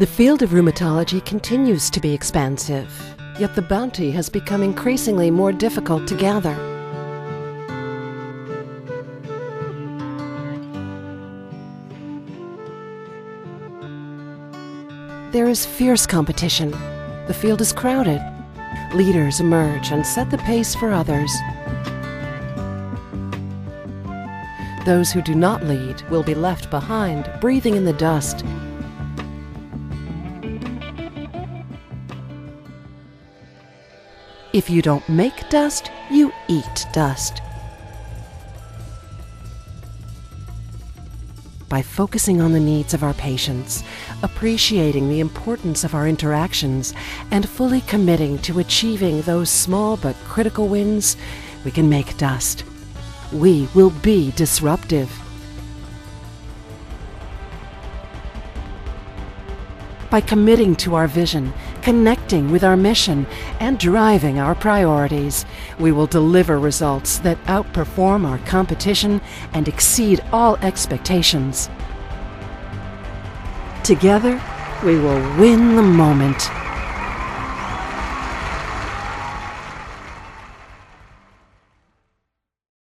The field of rheumatology continues to be expansive, yet the bounty has become increasingly more difficult to gather. There is fierce competition. The field is crowded. Leaders emerge and set the pace for others. Those who do not lead will be left behind, breathing in the dust. If you don't make dust, you eat dust. By focusing on the needs of our patients, appreciating the importance of our interactions, and fully committing to achieving those small but critical wins, we can make dust. We will be disruptive. By committing to our vision, connecting with our mission, and driving our priorities, we will deliver results that outperform our competition and exceed all expectations. Together, we will win the moment.